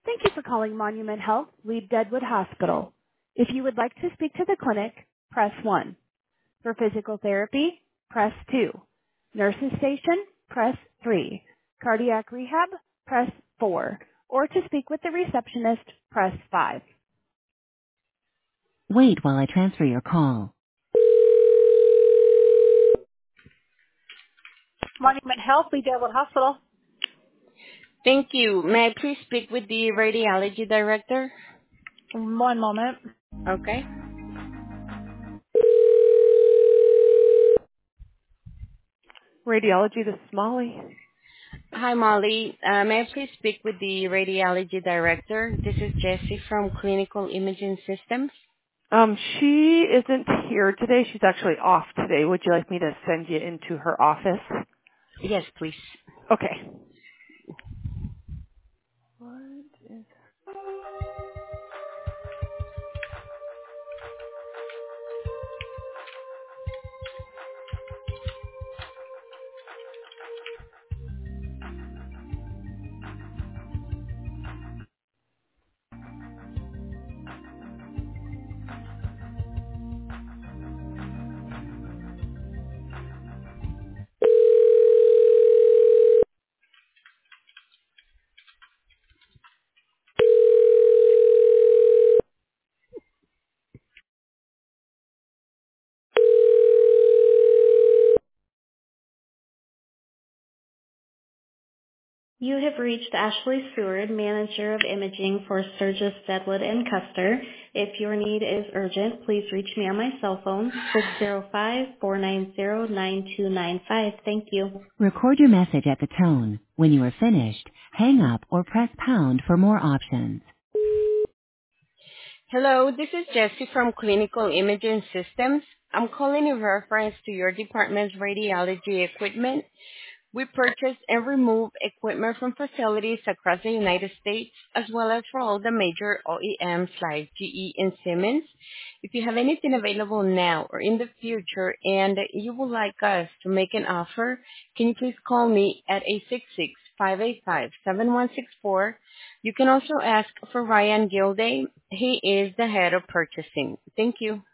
Thank you for calling Monument Health, Lead Deadwood Hospital. If you would like to speak to the clinic, press 1. For physical therapy, press 2. Nurses station, press 3. Cardiac rehab, press 4. Or to speak with the receptionist, press 5. Wait while I transfer your call. Monument Health, Lead Deadwood Hospital. Thank you. May I please speak with the radiology director? One moment. Okay. Radiology, this is Molly. Hi, Molly. May I please speak with the radiology director? This is Jessie from Clinical Imaging Systems. She isn't here today. She's actually off today. Would you like me to send you into her office? Yes, please. Okay. What is... You have reached Ashley Seward, Manager of Imaging for Sturgis, Deadwood, and Custer. If your need is urgent, please reach me on my cell phone, 605-490-9295. Thank you. Record your message at the tone. When you are finished, hang up or press pound for more options. Hello, this is Jessie from Clinical Imaging Systems. I'm calling in reference to your department's radiology equipment. We purchase and remove equipment from facilities across the United States, as well as for all the major OEMs like GE and Siemens. If you have anything available now or in the future and you would like us to make an offer, can you please call me at 866-585-7164. You can also ask for Ryan Gilday. He is the head of purchasing. Thank you.